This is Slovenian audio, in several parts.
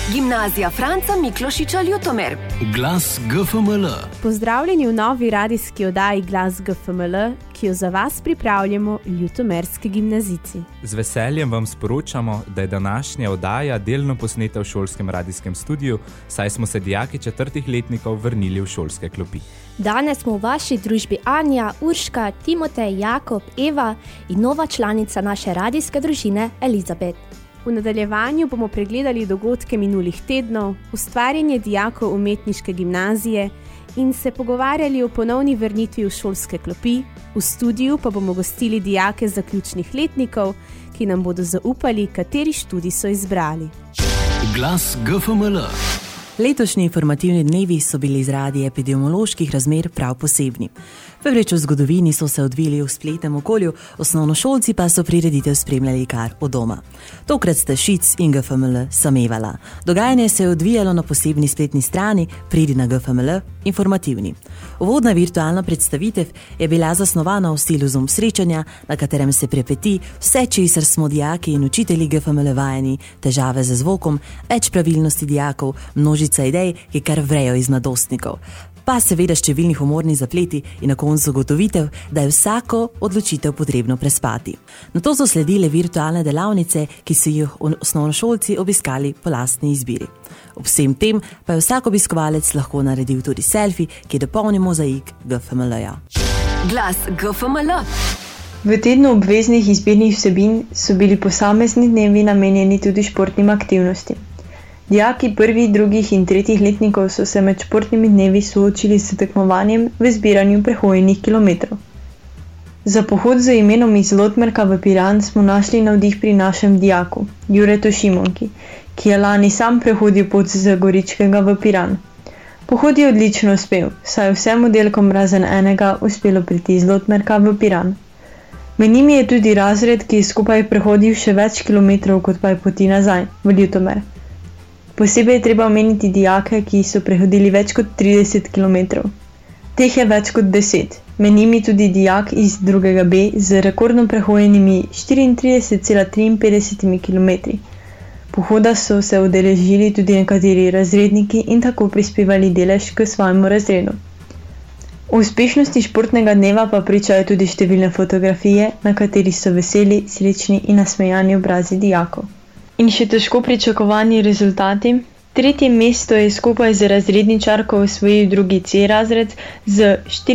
Gimnazija Franca Miklošiča Ljutomer. Glas GFML. Pozdravljeni v novi radijski oddaji Glas GFML, ki jo za vas pripravljamo ljutomerski gimnazijci. Z veseljem vam sporočamo, da je današnja oddaja delno posneta v šolskem radijskem studiu, saj smo se dijaki 4. letnikov vrnili v šolske klopi. Danes smo v vaši družbi Anja, Urška, Timotej, Jakob, Eva in nova članica naše radijske družine Elizabet. V nadaljevanju bomo pregledali dogodke minulih tednov, ustvarjanje dijakov umetniške gimnazije in se pogovarjali o ponovni vrnitvi v šolske klopi. V studiu pa bomo gostili dijake zaključnih letnikov, ki nam bodo zaupali, kateri študij so izbrali. Glas GFML. Letošnji informativni dnevi so bili zaradi epidemioloških razmer prav posebni. Prvič v zgodovini so se odvili v spletnem okolju, osnovnošolci pa so prireditev spremljali kar od doma. Tokrat sta Šic in GFML samevala. Dogajanje se je odvijalo na posebni spletni strani Pridi na GFML informativni. Uvodna virtualna predstavitev je bila zasnovana v stilu Zoom srečanja, na katerem se prepeti vse, česar smo dijaki in učitelji GFML vajeni, težave z zvokom, več pravilnosti dijakov, množica idej, ki kar vrejo iz mladostnikov. Pa seveda številni humorni zapleti in na koncu ugotovitev, da je vsako odločitev potrebno prespati. Nato so sledile virtualne delavnice, ki so jih osnovnošolci obiskali po lastni izbiri. Ob vsem tem pa je vsak obiskovalec lahko naredil tudi selfie, ki dopolni mozaik GFML-ja. Glas GFML. V tednu obveznih izbirnih vsebin so bili posamezni dnevi namenjeni tudi športnim aktivnostim. Dijaki 1., 2. in 3. letnikov so se med športnimi dnevi soočili s tekmovanjem v zbiranju prehojenih kilometrov. Za pohod z imenom iz Lotmerka v Piran smo našli navdih pri našem dijaku, Juretu Šimonki, ki je lani sam prehodil pot z Goričkega v Piran. Pohod je odlično uspel, saj je vsem oddelkom razen enega uspelo priti iz Lotmerka v Piran. Med njimi je tudi razred, ki je skupaj prehodil še več kilometrov kot pa je poti nazaj v Ljutomer. Posebej je treba omeniti dijake, ki so prehodili več kot 30 km. Teh je več kot 10, med njimi tudi dijak iz 2. B z rekordno prehojenimi 34,53 km. Pohoda so se udeležili tudi nekateri razredniki in tako prispevali delež k svojemu razredu. O uspešnosti športnega dneva pa pričajo tudi številne fotografije, na katerih so veseli, srečni in nasmejani obrazi dijakov. In še težko pričakovani rezultati. 3. mesto je skupaj z razredničarko osvojil 2. C razred z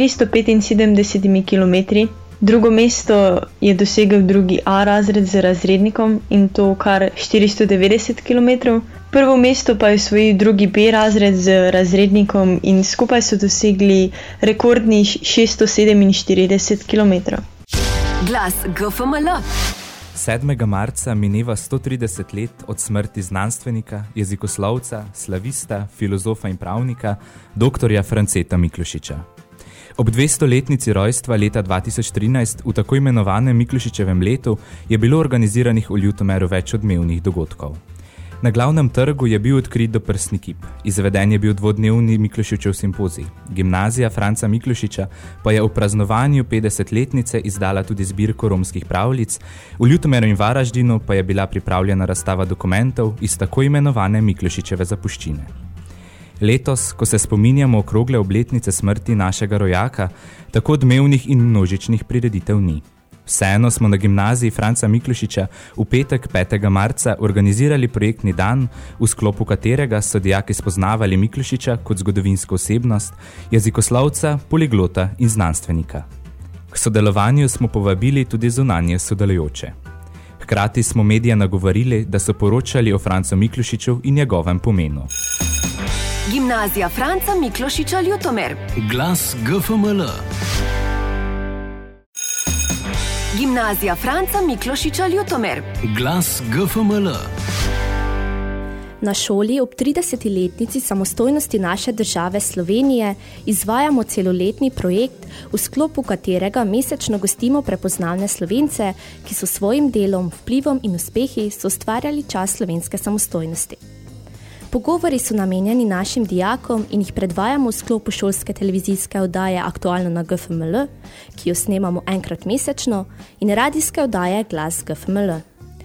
475 km. Drugo mesto je dosegel 2. A razred z razrednikom in to kar 490 km. Prvo mesto pa je osvojil 2. B razred z razrednikom in skupaj so dosegli rekordnih 647 km. Glas GFML. 7. marca mineva 130 let od smrti znanstvenika, jezikoslovca, slavista, filozofa in pravnika, doktorja Franceta Miklošiča. Ob 200-letnici rojstva leta 2013 v tako imenovanem Miklošičevem letu je bilo organiziranih v Ljutomeru več odmevnih dogodkov. Na glavnem trgu je bil odkrit doprsni kip, izveden je bil dvodnevni Miklošičev simpozij. Gimnazija Franca Miklošiča pa je v praznovanju 50-letnice izdala tudi zbirko romskih pravljic, v Ljutomeru in Varaždinu pa je bila pripravljena razstava dokumentov iz tako imenovane Miklošičeve zapuščine. Letos, ko se spominjamo okrogle obletnice smrti našega rojaka, tako odmevnih in množičnih prireditev ni. Vseeno smo na gimnaziji Franca Miklošiča v petek 5. marca organizirali projektni dan, v sklopu katerega so dijaki spoznavali Miklošiča kot zgodovinsko osebnost, jezikoslovca, poliglota in znanstvenika. K sodelovanju smo povabili tudi zunanje sodelujoče. Hkrati smo medije nagovorili, da so poročali o Francu Miklošiču in njegovem pomenu. Gimnazija Franca Miklošiča Ljutomer. Glas GFML. Gimnazija Franca Miklošiča Ljutomer. Glas GFML. Na šoli ob 30-letnici samostojnosti naše države Slovenije izvajamo celoletni projekt, v sklopu katerega mesečno gostimo prepoznavne Slovence, ki so svojim delom, vplivom in uspehi ustvarjali čas slovenske samostojnosti. Pogovori so namenjeni našim dijakom in jih predvajamo v sklopu šolske televizijske oddaje Aktualno na GFML, ki jo snemamo enkrat mesečno, in radijske oddaje Glas GFML.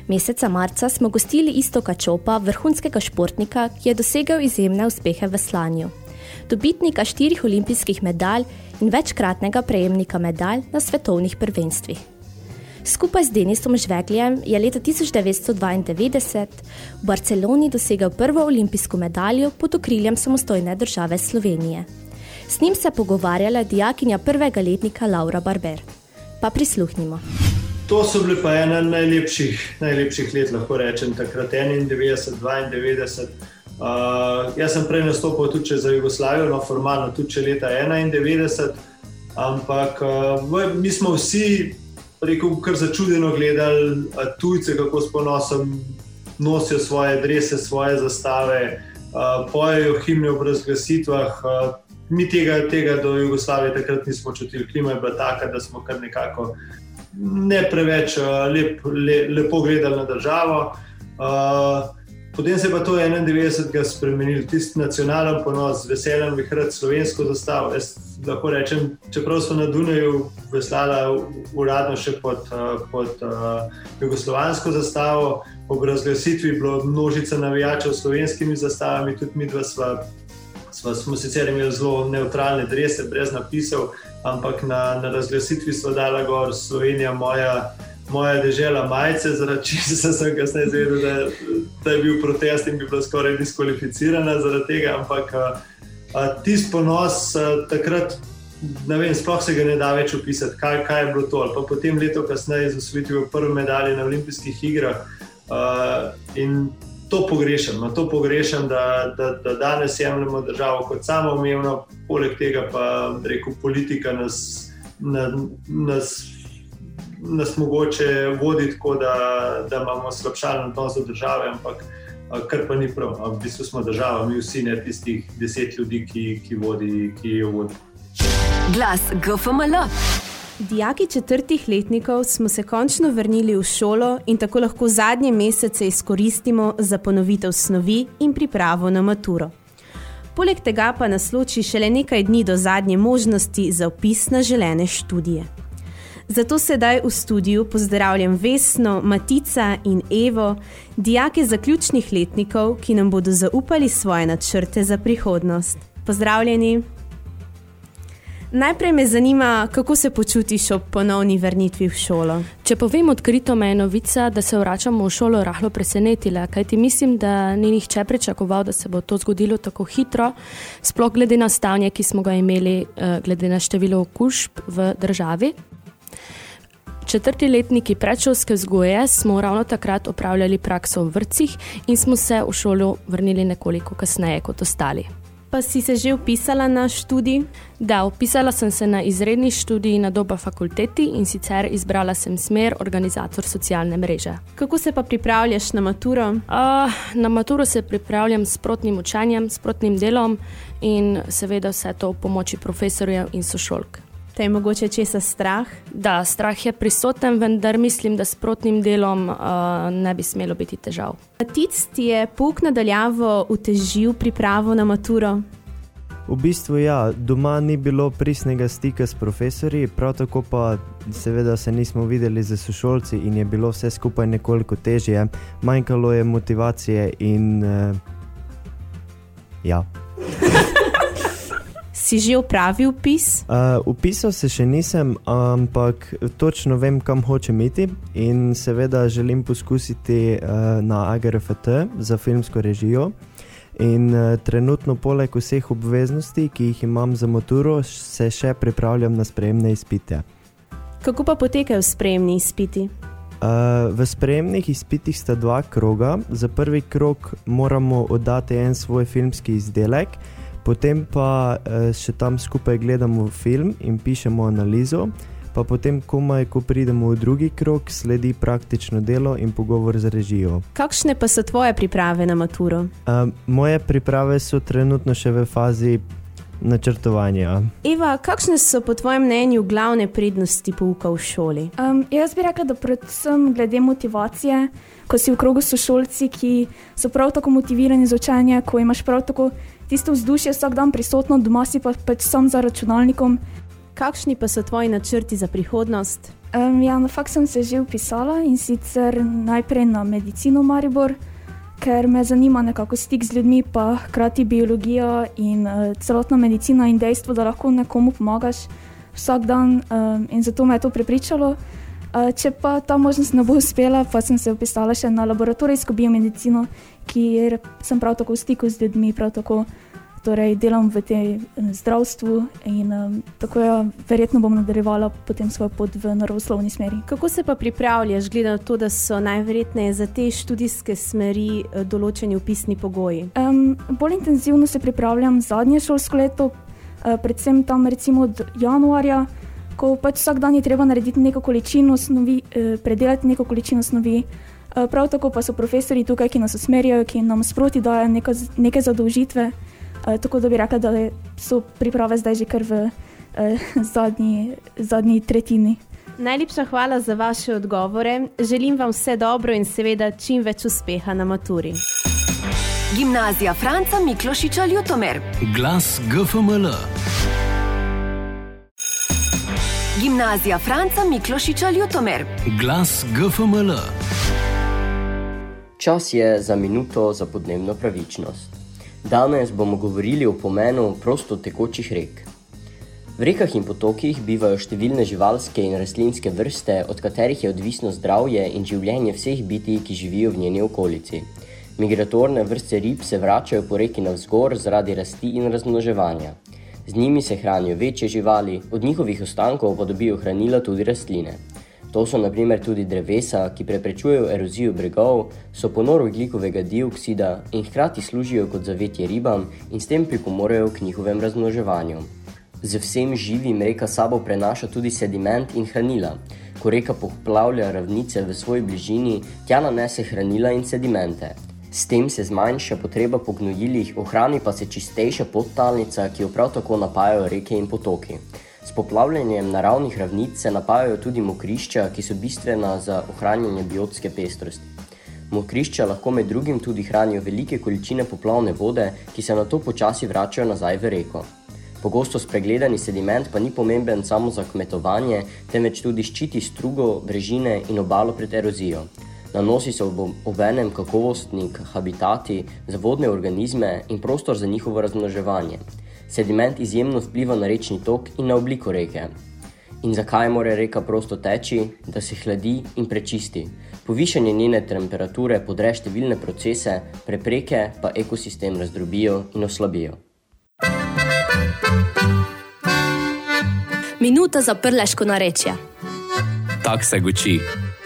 Meseca marca smo gostili Iztoka Čopa, vrhunskega športnika, ki je dosegel izjemne uspehe v slanju. Dobitnika 4 olimpijskih medalj in večkratnega prejemnika medalj na svetovnih prvenstvih. Skupaj z Denisom Žvegljem je leta 1992 v Barceloni dosegel prvo olimpijsko medaljo pod okriljem samostojne države Slovenije. S njim se pogovarjala dijakinja prvega letnika Laura Barber. Pa prisluhnimo. To so bili pa ena najlepših let, lahko rečem, takrat 91, 92. Jaz sem prej nastopil tudi za Jugoslavijo, formalno tudi leta 91, ampak mi smo vsi, rekel, kar začudeno gledali tujce, kako s ponosom nosijo svoje drese, svoje zastave, pojejo himne ob razglasitvah. Mi tega do Jugoslavije takrat nismo čutili. Klima je bila taka, da smo kar nekako ne preveč lepo gledali na državo. Potem se je pa to 91. spremenil, tisti nacionalen ponos, z veseljem vihrati slovensko zastavo. Jaz lahko rečem, čeprav smo na Dunaju veslala uradno še pod jugoslovansko zastavo, ob razglasitvi bilo množica navijačev s slovenskimi zastavami, tudi mi dva smo sicer imeli zelo nevtralne drese, brez napisov, ampak na razglasitvi smo dala gor Slovenija moja dežela majice, zaradi česa sem kasneje izvedel, da je bil protest in bi bila skoraj diskvalificirana zaradi tega, ampak tisti ponos takrat, ne vem, sploh se ga ne da več opisati, kaj je bilo to. Pa potem leto kasneje z osvojitvijo prve medalje na olimpijskih igrah in to pogrešam, da danes jemljemo državo kot samoumevno, poleg tega pa rekel, politika nas mogoče vodi tako, da imamo slabšalen odnos do države, ampak kar pa ni prav. V bistvu smo država, mi vsi, ne tistih 10 ljudi, ki jo vodi. Glas GFML. Dijaki 4. letnikov smo se končno vrnili v šolo in tako lahko zadnje mesece izkoristimo za ponovitev snovi in pripravo na maturo. Poleg tega pa nas loči šele nekaj dni do zadnje možnosti za vpis na želene študije. Zato sedaj v studiu pozdravljam Vesno, Matica in Evo, dijake zaključnih letnikov, ki nam bodo zaupali svoje načrte za prihodnost. Pozdravljeni! Najprej me zanima, kako se počutiš ob ponovni vrnitvi v šolo? Če povem odkrito, me je novica, da se vračamo v šolo, rahlo presenetila, kajti mislim, da ni nihče pričakoval, da se bo to zgodilo tako hitro, sploh glede na stanje, ki smo ga imeli, glede na število okužb v državi. 4. letniki predšolske vzgoje smo ravno takrat opravljali prakso v vrtcih in smo se v šolo vrnili nekoliko kasneje kot ostali. Pa si se že vpisala na študij? Da, vpisala sem se na izredni študij na Doba fakulteti in sicer izbrala sem smer organizator socialne mreže. Kako se pa pripravljaš na maturo? Na maturo se pripravljam s sprotnim učenjem, sprotnim delom in seveda vse to v pomoči profesorjev in sošolk. Te je mogoče česa strah? Da, strah je prisoten, vendar mislim, da s sprotnim delom ne bi smelo biti težav. Matic, ti je pouk nadaljavo utežil pripravo na maturo? V bistvu ja, doma ni bilo pristnega stika s profesorji, prav tako pa seveda se nismo videli z sošolci in je bilo vse skupaj nekoliko težje. Manjkalo je motivacije in ja. Si že opravil vpis? Vpisal se še nisem, ampak točno vem, kam hočem iti in seveda želim poskusiti na AGRFT za filmsko režijo. In trenutno poleg vseh obveznosti, ki jih imam za maturo, se še pripravljam na sprejemne izpite. Kako pa potekajo sprejemni izpiti? V sprejemnih izpitih sta 2 kroga. Za prvi krog moramo oddati en svoj filmski izdelek, potem pa še tam skupaj gledamo film in pišemo analizo, pa potem komaj, ko pridemo v drugi krog, sledi praktično delo in pogovor z režijo. Kakšne pa so tvoje priprave na maturo? Moje priprave so trenutno še v fazi načrtovanja. Eva, kakšne so po tvojem mnenju glavne prednosti pouka v šoli? Jaz bi rekla, da predvsem glede motivacije, ko si v krogu sošolci, ki so prav tako motivirani za učenje, ko imaš prav tako tisto vzdušje vsak dan prisotno, doma si pa sam za računalnikom kakšni pa so tvoji načrti za prihodnost? Ja, na faks sem se že vpisala in sicer najprej na medicino Maribor, ker me zanima nekako stik z ljudmi, pa hkrati biologija in celotna medicina in dejstvo, da lahko nekomu pomagaš vsak dan in zato me je to prepričalo. Če pa ta možnost ne bo uspela, pa sem se vpisala še na laboratorijsko biomedicino, kjer sem prav tako v stiku z ljudmi, prav tako torej delam v tej zdravstvu in tako verjetno bom nadaljevala potem svojo pot v naravoslovni smeri. Kako se pa pripravljaš, glede na to, da so najverjetneje za te študijske smeri določeni vpisni pogoji? Bolj intenzivno se pripravljam zadnje šolsko leto, predvsem tam recimo od januarja, ko pač vsak dan je treba narediti neko količino snovi, predelati neko količino snovi. Prav tako pa so profesori tukaj, ki nas usmerjajo, ki nam sproti dajo neke zadolžitve, tako da bi rekla, da so priprave zdaj že kar v zadnji tretjini. Najlepša hvala za vaše odgovore. Želim vam vse dobro in seveda čim več uspeha na maturi. Gimnazija Franca Miklošiča Ljutomer. Glas GFML. Gimnazija Franca Miklošiča Ljutomer. Glas GFML. Čas je za minuto za podnebno pravičnost. Danes bomo govorili o pomenu prosto tekočih rek. V rekah in potokih bivajo številne živalske in rastlinske vrste, od katerih je odvisno zdravje in življenje vseh bitij, ki živijo v njeni okolici. Migratorne vrste rib se vračajo po reki navzgor zaradi rasti in razmnoževanja. Z njimi se hranijo večje živali, od njihovih ostankov pa dobijo hranila tudi rastline. To so na primer tudi drevesa, ki preprečujejo erozijo bregov, so ponor ogljikovega dioksida in hkrati služijo kot zavetje ribam in s tem pripomorejo k njihovem razmnoževanju. Z vsem živim reka sabo prenaša tudi sediment in hranila. Ko reka poplavlja ravnice v svoji bližini, tja nanese hranila in sedimente. S tem se zmanjša potreba po gnojilih, ohrani pa se čistejša podtalnica, ki jo prav tako napajajo reke in potoki. S poplavljanjem naravnih ravnic se napajajo tudi mokrišča, ki so bistvena za ohranjanje biotske pestrosti. Mokrišča lahko med drugim tudi hranijo velike količine poplavne vode, ki se nato počasi vračajo nazaj v reko. Pogosto spregledani sediment pa ni pomemben samo za kmetovanje, temveč tudi ščiti strugo, brežine in obalo pred erozijo. Nanosi se obenem kakovostni habitati za vodne organizme in prostor za njihovo razmnoževanje. Sediment izjemno vpliva na rečni tok in na obliko reke. In zakaj mora reka prosto teči? Da se hladi in prečisti. Povišanje njene temperature podre številne procese, prepreke pa ekosistem razdrobijo in oslabijo. Minuta za prleško narečje. Tak se guči.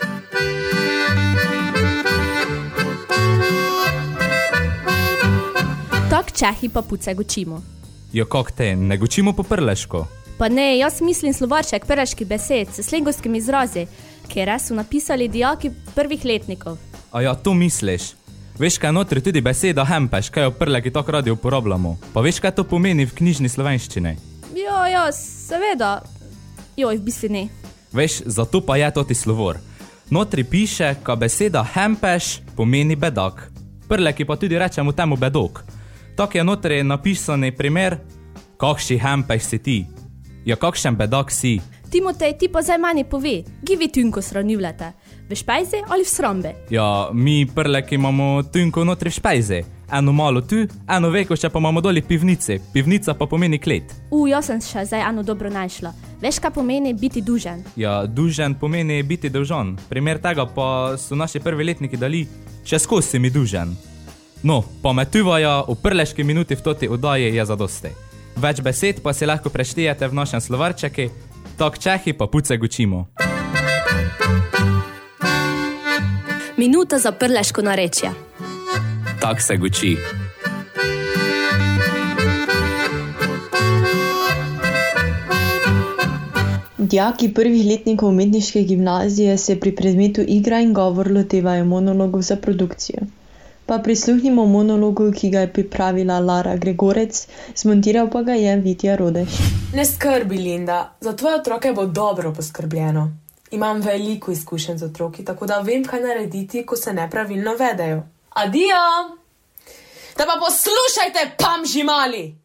Tak Čehi pa puce gučimo. Jo, kak te, ne gučimo po prleško? Pa ne, jaz mislim slovarček prleških besed s slengovskimi izrazi, kjer so napisali dijaki prvih letnikov. A ja, to misliš? Veš, kaj notri tudi beseda hempeš, kaj jo prleki tako radi uporabljamo? Pa veš, kaj to pomeni v knjižni slovenščini? Ja, seveda. Joj, v bistvu ne. Veš, zato pa je toti slovor. Notri piše, ka beseda hempeš pomeni bedak. Prleki pa tudi rečemo temu bedok. Tak je notri napisani primer, kakši hempeš si ti. Ja, kakšen bedak si. Timotej, ti pa zdaj mani pove, givi tunko sravnivljate. V špajzi ali v srambe? Ja, mi prleki imamo tunko notri v špajzi. Eno malo tu, eno veko še pa imamo doli pivnici. Pivnica pa pomeni klet. Jaz sem še zdaj eno dobro našla. Veš, kaj pomeni biti dužen? Ja, dužen pomeni biti dolžan. Primer tega pa so naši prvi letniki dali, še skozi si mi dužen. No, pametuvaja v prleški minuti v toti oddaji je zadosti. Več besed pa si lahko preštijete v našem slovarčeki, tak Čehi pa puce gučimo. Minuta za prleško narečje. Tak se guči. Dijaki prvih letnikov umetniške gimnazije se pri predmetu igra in govor lotevajo monologov za produkcijo. Pa prisluhnimo monologu, ki ga je pripravila Lara Gregorec, zmontiral pa ga je Vitja Rodeš. Ne skrbi, Linda, za tvoje otroke bo dobro poskrbljeno. Imam veliko izkušenj z otroki, tako da vem, kaj narediti, ko se nepravilno vedejo. Adijo! Da pa poslušajte, pam žimali!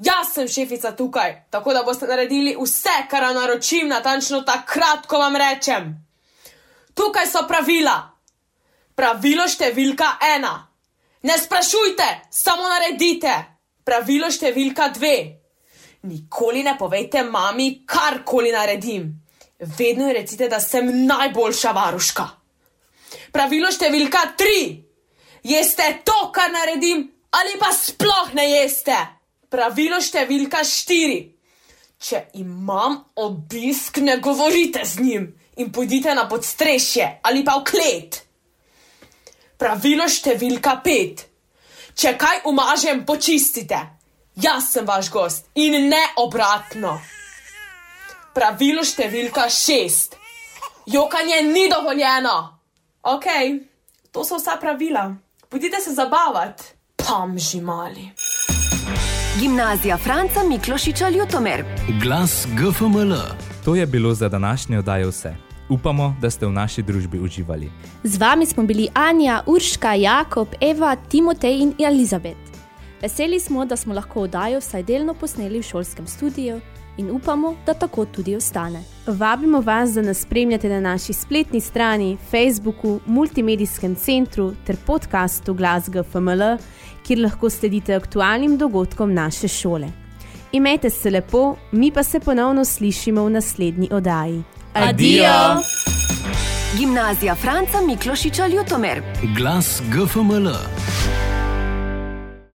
Jaz sem šefica tukaj, tako da boste naredili vse, kar vam naročim, natančno takrat, ko vam rečem. Tukaj so pravila. Pravilo številka 1. Ne sprašujte, samo naredite. Pravilo številka 2. Nikoli ne povejte mami, karkoli naredim. Vedno ji recite, da sem najboljša varuška. Pravilo številka 3. Jeste to, kar naredim, ali pa sploh ne jeste. Pravilo številka 4. Če imam obisk, ne govorite z njim in pojdite na podstrešje ali pa v klet. Pravilo številka 5. Če kaj umažem, počistite. Jaz sem vaš gost in ne obratno. Pravilo številka 6. Jokanje ni dovoljeno. Ok, to so vsa pravila. Pojdite se zabavati. Pamži mali. Gimnazija Franca Miklošiča Ljutomer. Glas GFML. To je bilo za današnje oddaje vse. Upamo, da ste v naši družbi uživali. Z vami smo bili Anja, Urška, Jakob, Eva, Timotej in Elizabet. Veseli smo, da smo lahko oddajo vsaj delno posneli v šolskem studiu in upamo, da tako tudi ostane. Vabimo vas, da nas spremljate na naši spletni strani, Facebooku, multimedijskem centru ter podcastu Glas GFML, kjer lahko sledite aktualnim dogodkom naše šole. Imejte se lepo, mi pa se ponovno slišimo v naslednji oddaji. Adijo! Gimnazija Franca Miklošiča Ljutomer. Glas GFML.